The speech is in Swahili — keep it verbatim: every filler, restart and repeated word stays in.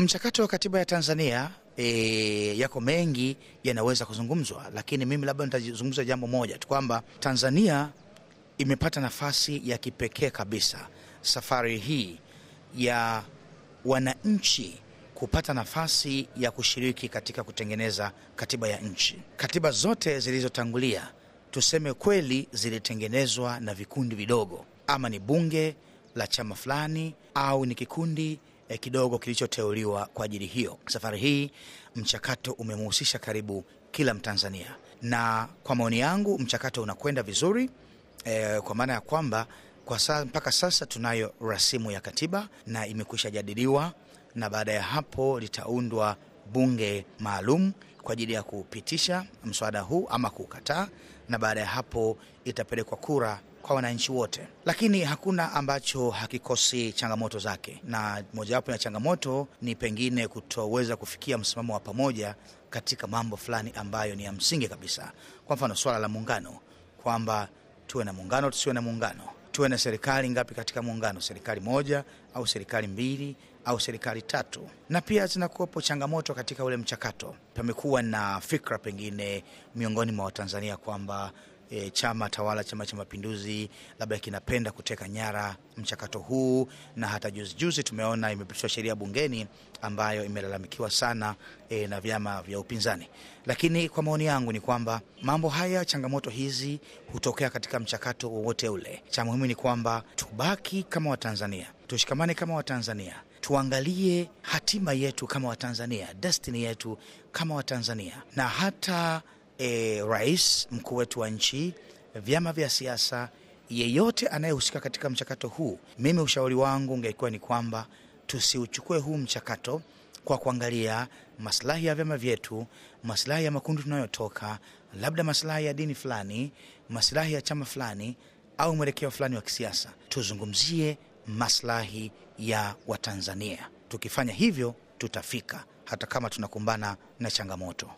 Mchakato wa katiba ya Tanzania e, yako mengi yanaweza kuzungumzwa, lakini mimi labda nitazungumza jambo moja tu, kwamba Tanzania imepata nafasi ya kipekee kabisa safari hii ya wananchi kupata nafasi ya kushiriki katika kutengeneza katiba ya nchi. Katiba zote zilizotangulia, tuseme kweli, zilitengenezwa na vikundi vidogo, ama ni bunge la chama fulani au ni kikundi eh, kidogo kilichoteuliwa kwa ajili hiyo. Safari hii mchakato umemhusisha karibu kila Mtanzania, na kwa maoni yangu mchakato unakwenda vizuri eh, kwa maana ya kwamba kwa sasa, mpaka sasa tunayo rasimu ya katiba na imekwisha jadiliwa, na baada ya hapo litaundwa bunge maalum kwa ajili ya kupitisha mswada huu ama kukataa, na baada ya hapo itapelekwa kura kwa wananchi wote. Lakini hakuna ambacho hakikosi changamoto zake, na mojawapo ya changamoto ni pengine kutoweza kufikia msimamo wa pamoja katika mambo fulani ambayo ni ya msingi kabisa. Kwa mfano swala la muungano, kwamba tuwe na muungano tusiwe na muungano, tuwe na serikali ngapi katika muungano, serikali moja au serikali mbili au serikali tatu. Na pia zinakuwepo changamoto katika ule mchakato. Pamekuwa na fikra pengine miongoni mwa Watanzania kwamba e, chama tawala, Chama cha Mapinduzi, labda kinapenda kuteka nyara mchakato huu, na hata juzi juzi tumeona imepitishwa sheria bungeni ambayo imelalamikiwa sana e, na vyama vya upinzani. Lakini kwa maoni yangu ni kwamba mambo haya, changamoto hizi hutokea katika mchakato wowote ule. Cha muhimu ni kwamba tubaki kama Watanzania, tushikamane kama Watanzania, tuangalie hatima yetu kama Watanzania, destiny yetu kama Watanzania, na hata e, rais mkuu wetu wa nchi, vyama vya siasa, yeyote anayehusika katika mchakato huu, mimi ushauri wangu ungekuwa ni kwamba tusiuchukue huu mchakato kwa kuangalia maslahi ya vyama vyetu, maslahi ya makundi tunayotoka, labda maslahi ya dini fulani, maslahi ya chama fulani au mwelekeo fulani wa kisiasa. Tuzungumzie maslahi ya Watanzania. Tukifanya hivyo tutafika, hata kama tunakumbana na changamoto.